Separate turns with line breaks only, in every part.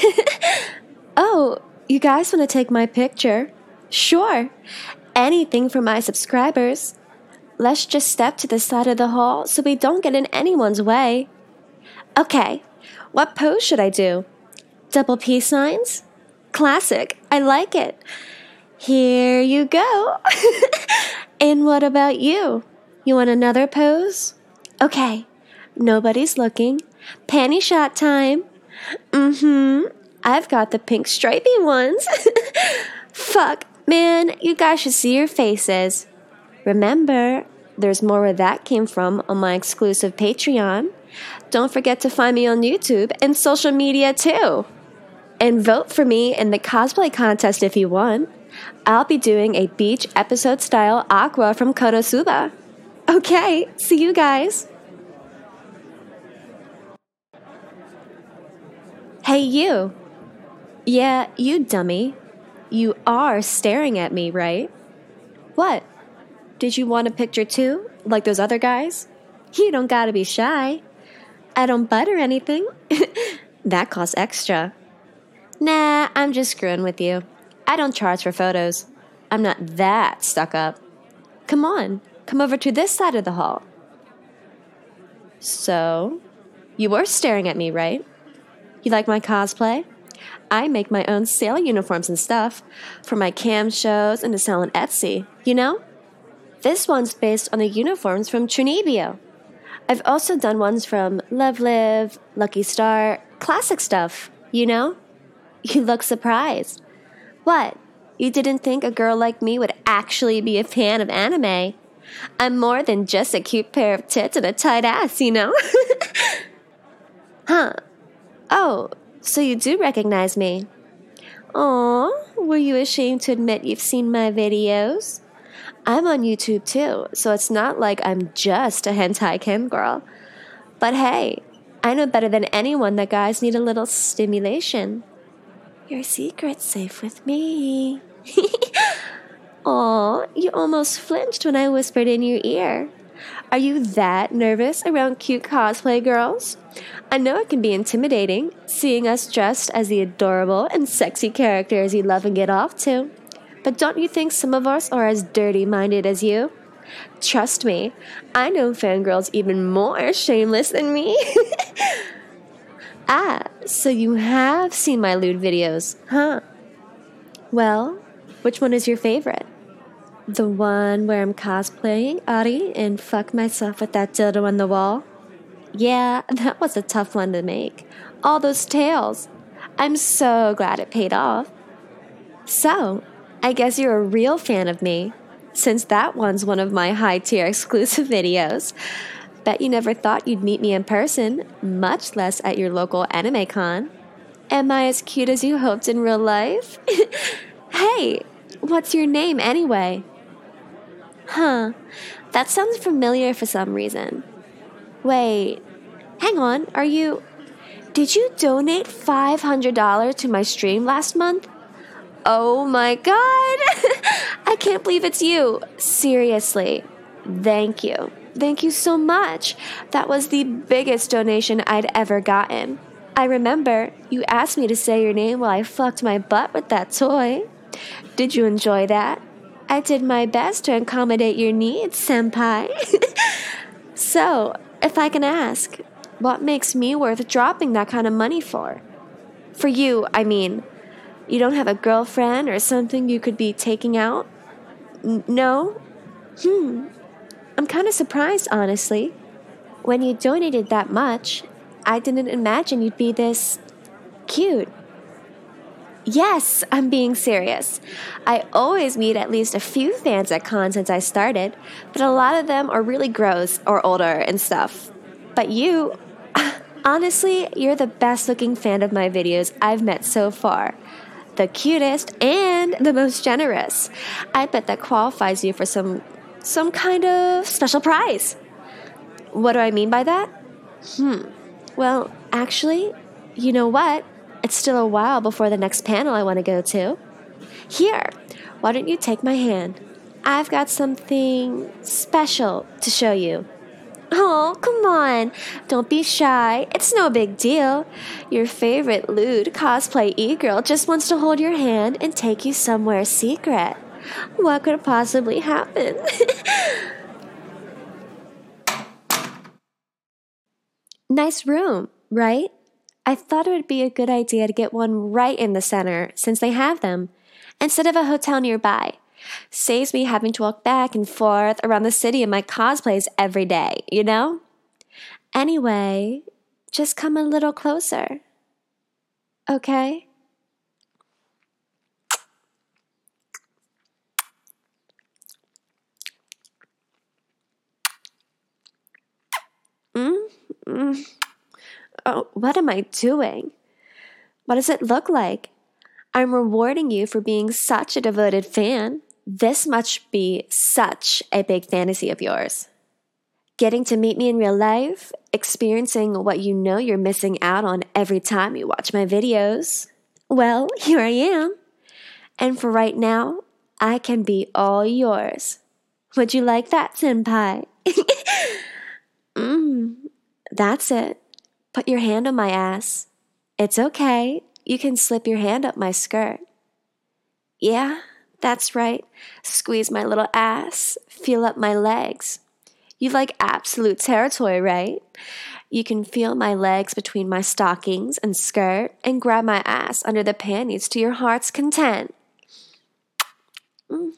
Oh, you guys want to take my picture? Sure. Anything for my subscribers. Let's just step to the side of the hall so we don't get in anyone's way. Okay, what pose should I do? Double peace signs? Classic. I like it. Here you go. And what about you? You want another pose? Okay, nobody's looking. Panty shot time. I've got the pink stripy ones. Fuck, man, you guys should see your faces. Remember, there's more where that came from on my exclusive Patreon. Don't forget to find me on YouTube and social media too. And vote for me in the cosplay contest if you want. I'll be doing a beach episode style aqua from Konosuba. Okay, see you guys. Hey you. Yeah, you dummy. You are staring at me, right? What? Did you want a picture too, like those other guys? You don't gotta be shy. I don't butter anything. That costs extra. Nah, I'm just screwing with you. I don't charge for photos. I'm not that stuck up. Come on, come over to this side of the hall. So, you were staring at me, right? You like my cosplay? I make my own sailor uniforms and stuff for my cam shows and to sell on Etsy, you know? This one's based on the uniforms from Chunibyo. I've also done ones from Love Live, Lucky Star, classic stuff, you know? You look surprised. What? You didn't think a girl like me would actually be a fan of anime? I'm more than just a cute pair of tits and a tight ass, you know? Huh. Oh, so you do recognize me. Aw, were you ashamed to admit you've seen my videos? I'm on YouTube too, so it's not like I'm just a hentai cam girl. But hey, I know better than anyone that guys need a little stimulation. Your secret's safe with me. Aw, you almost flinched when I whispered in your ear. Are you that nervous around cute cosplay girls? I know it can be intimidating, seeing us dressed as the adorable and sexy characters you love and get off to. But don't you think some of us are as dirty-minded as you? Trust me, I know fangirls even more shameless than me. Ah, so you have seen my lewd videos, huh? Well, which one is your favorite? The one where I'm cosplaying Ari and fuck myself with that dildo on the wall? Yeah, that was a tough one to make. All those tails. I'm so glad it paid off. So, I guess you're a real fan of me, since that one's one of my high-tier exclusive videos. Bet you never thought you'd meet me in person, much less at your local anime con. Am I as cute as you hoped in real life? Hey, what's your name anyway? Huh, that sounds familiar for some reason. Wait, hang on, did you donate $500 to my stream last month? Oh my god, I can't believe it's you. Seriously, thank you. Thank you so much. That was the biggest donation I'd ever gotten. I remember you asked me to say your name while I fucked my butt with that toy. Did you enjoy that? I did my best to accommodate your needs, senpai. So, if I can ask, what makes me worth dropping that kind of money for? For you, I mean. You don't have a girlfriend or something you could be taking out? No? I'm kind of surprised, honestly. When you donated that much, I didn't imagine you'd be this cute. Yes, I'm being serious. I always meet at least a few fans at cons since I started, but a lot of them are really gross or older and stuff. But you, honestly, you're the best looking fan of my videos I've met so far. The cutest and the most generous. I bet that qualifies you for some kind of special prize. What do I mean by that? Well, actually, you know what? It's still a while before the next panel I want to go to. Here, why don't you take my hand? I've got something special to show you. Oh, come on. Don't be shy. It's no big deal. Your favorite lewd cosplay e-girl just wants to hold your hand and take you somewhere secret. What could possibly happen? Nice room, right? I thought it would be a good idea to get one right in the center since they have them, instead of a hotel nearby. Saves me having to walk back and forth around the city in my cosplays every day, you know? Anyway, just come a little closer. Okay? Mm? Mm. Oh, what am I doing? What does it look like? I'm rewarding you for being such a devoted fan. This must be such a big fantasy of yours. Getting to meet me in real life, experiencing what you know you're missing out on every time you watch my videos. Well, here I am. And for right now, I can be all yours. Would you like that, senpai? That's it. Put your hand on my ass. It's okay. You can slip your hand up my skirt. Yeah, that's right. Squeeze my little ass. Feel up my legs. You like absolute territory, right? You can feel my legs between my stockings and skirt and grab my ass under the panties to your heart's content. Mm.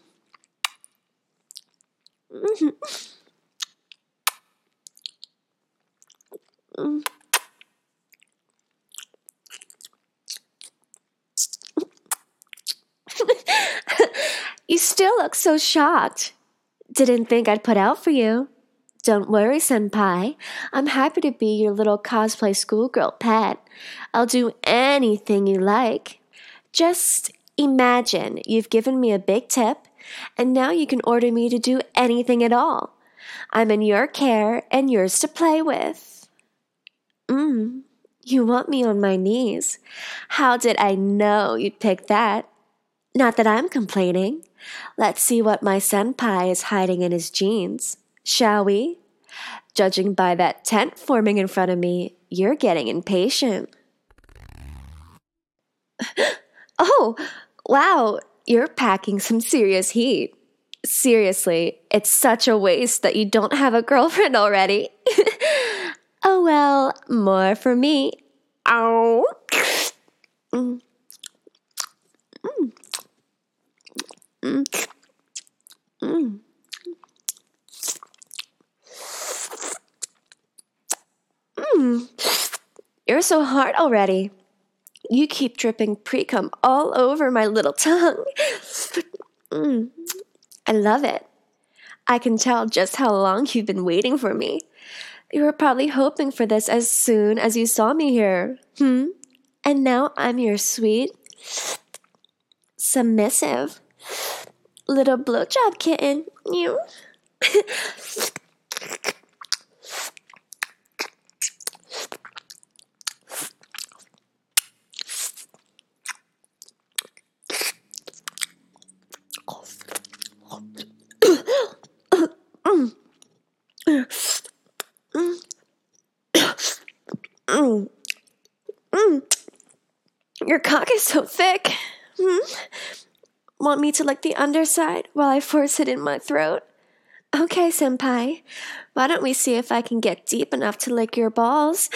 Mm-hmm. Mm. You still look so shocked. Didn't think I'd put out for you. Don't worry, senpai. I'm happy to be your little cosplay schoolgirl pet. I'll do anything you like. Just imagine you've given me a big tip, and now you can order me to do anything at all. I'm in your care and yours to play with. You want me on my knees. How did I know you'd pick that? Not that I'm complaining. Let's see what my senpai is hiding in his jeans. Shall we? Judging by that tent forming in front of me, you're getting impatient. Oh, wow, you're packing some serious heat. Seriously, it's such a waste that you don't have a girlfriend already. Oh well, more for me. Ow. Mm. Mm. Mm. Mm. You're so hard already. You keep dripping pre-cum all over my little tongue. I love it. I can tell just how long you've been waiting for me. You were probably hoping for this as soon as you saw me here. And now I'm your sweet, submissive little blowjob kitten. You. Your cock is so thick. Want me to lick the underside while I force it in my throat? Okay, senpai. Why don't we see if I can get deep enough to lick your balls?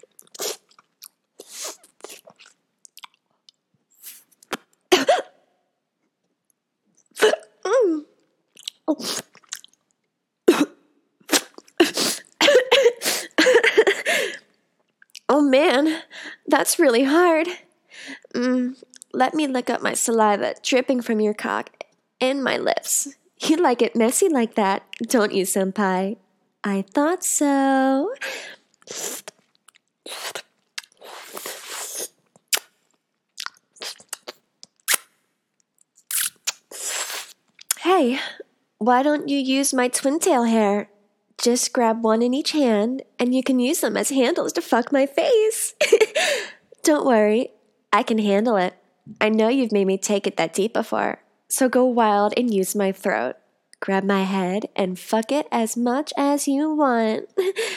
Oh man, that's really hard. Let me lick up my saliva dripping from your cock and my lips. You like it messy like that, don't you, senpai? I thought so. Hey, why don't you use my twin tail hair? Just grab one in each hand, and you can use them as handles to fuck my face. Don't worry, I can handle it. I know you've made me take it that deep before, so go wild and use my throat. grab my head and fuck it as much as you want.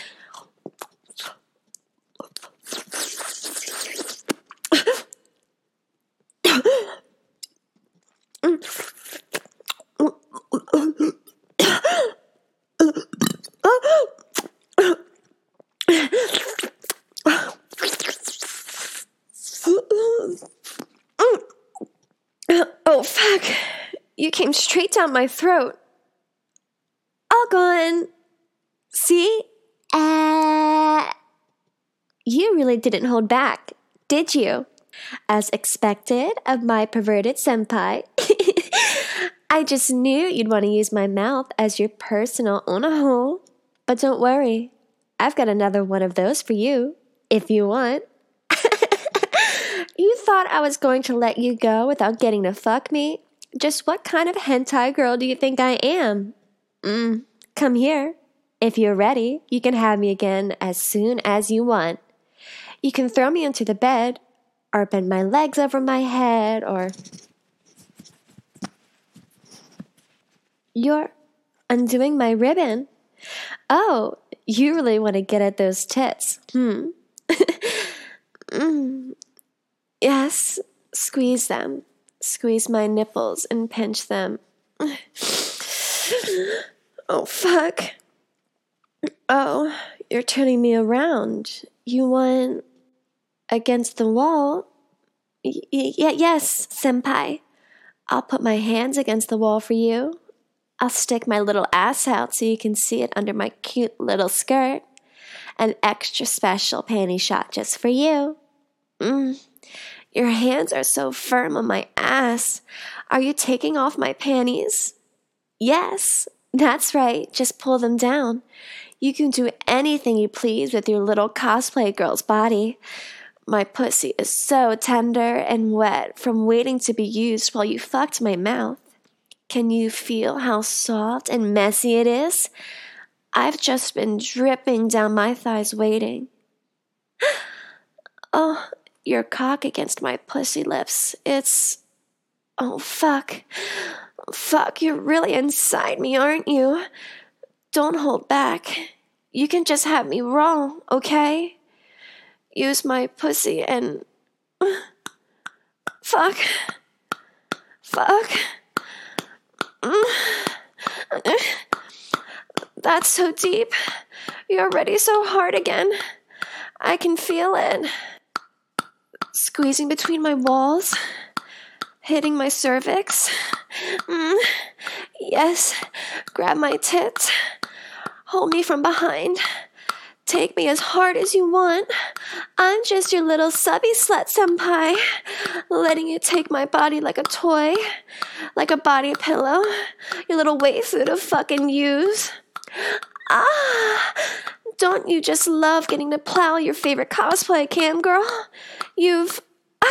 Oh, fuck. You came straight down my throat. All gone. See? You really didn't hold back, did you? As expected of my perverted senpai. I just knew you'd want to use my mouth as your personal onaho. But don't worry, I've got another one of those for you, if you want. You thought I was going to let you go without getting to fuck me? Just what kind of hentai girl do you think I am? Come here. If you're ready, you can have me again as soon as you want. You can throw me into the bed, or bend my legs over my head, or... You're undoing my ribbon. Oh, you really want to get at those tits, Yes, squeeze them. Squeeze my nipples and pinch them. Oh, fuck. Oh, you're turning me around. You want against the wall? Yes, senpai. I'll put my hands against the wall for you. I'll stick my little ass out so you can see it under my cute little skirt. An extra special panty shot just for you. Your hands are so firm on my ass. Are you taking off my panties? Yes, that's right. Just pull them down. You can do anything you please with your little cosplay girl's body. My pussy is so tender and wet from waiting to be used while you fucked my mouth. Can you feel how soft and messy it is? I've just been dripping down my thighs waiting. Oh, your cock against my pussy lips. It's... Oh, fuck. Fuck, you're really inside me, aren't you? Don't hold back. You can just have me raw, okay? Use my pussy and... Fuck. Fuck. That's so deep. You're already so hard again. I can feel it. Squeezing between my walls. Hitting my cervix. Yes. Grab my tits. Hold me from behind. Take me as hard as you want. I'm just your little subby slut senpai, letting you take my body like a toy, like a body pillow, your little waifu to fucking use. Don't you just love getting to plow your favorite cosplay cam girl? You've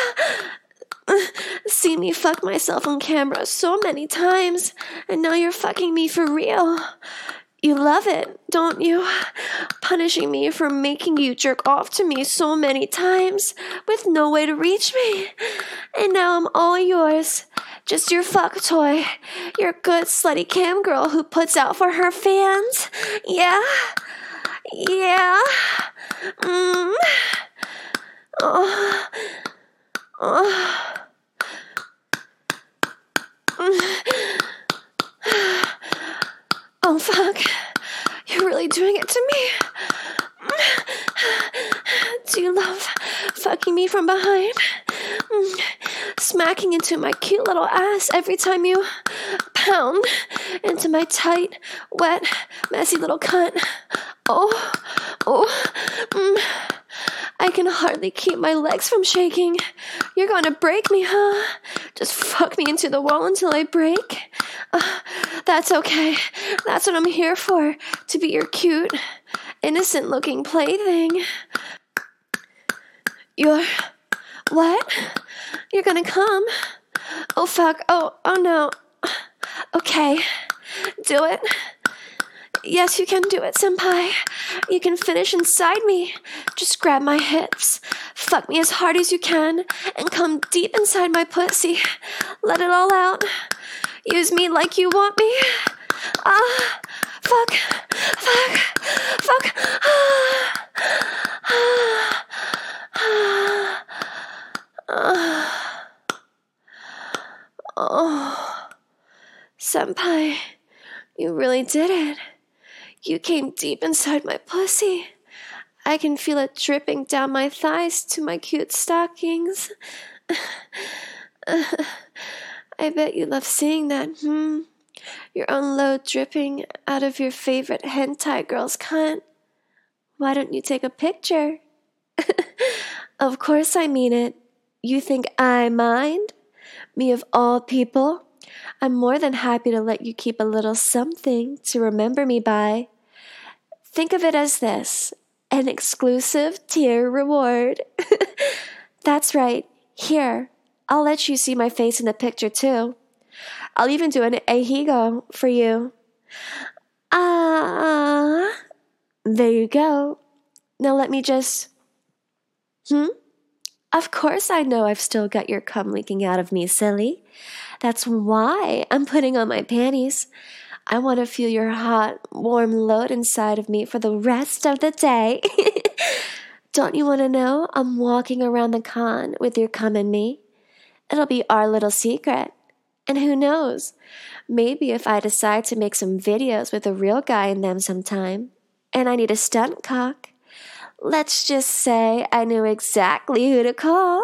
seen me fuck myself on camera so many times, and now you're fucking me for real. You love it, don't you? Punishing me for making you jerk off to me so many times with no way to reach me. And now I'm all yours. Just your fuck toy. Your good slutty cam girl who puts out for her fans. Yeah? Yeah? Oh, fuck. You're really doing it to me. Do you love fucking me from behind? Smacking into my cute little ass every time you pound into my tight, wet, messy little cunt. I can hardly keep my legs from shaking. You're gonna break me, huh? Just fuck me into the wall until I break. That's okay. That's what I'm here for. To be your cute, innocent-looking plaything. You're... What? You're gonna come? Oh, fuck. Oh no. Okay. Do it. Yes, you can do it, senpai. You can finish inside me. Just grab my hips. Fuck me as hard as you can and come deep inside my pussy. Let it all out. Use me like you want me. Ah, fuck, fuck, fuck. Oh, senpai, you really did it. You came deep inside my pussy. I can feel it dripping down my thighs to my cute stockings. I bet you love seeing that, Your own load dripping out of your favorite hentai girl's cunt. Why don't you take a picture? Of course I mean it. You think I mind? Me of all people? I'm more than happy to let you keep a little something to remember me by. Think of it as this, an exclusive tier reward. That's right. Here, I'll let you see my face in the picture too. I'll even do an ehigo for you. Ah, there you go. Now let me just... Of course I know I've still got your cum leaking out of me, silly. That's why I'm putting on my panties. I want to feel your hot, warm load inside of me for the rest of the day. Don't you want to know I'm walking around the con with your cum in me? It'll be our little secret. And who knows, maybe if I decide to make some videos with a real guy in them sometime, and I need a stunt cock, let's just say I know exactly who to call.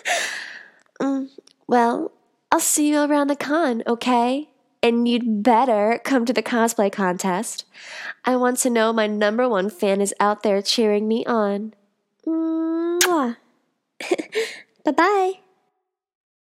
Well, I'll see you around the con, okay? And you'd better come to the cosplay contest. I want to know my #1 fan is out there cheering me on. Mwah. Bye-bye.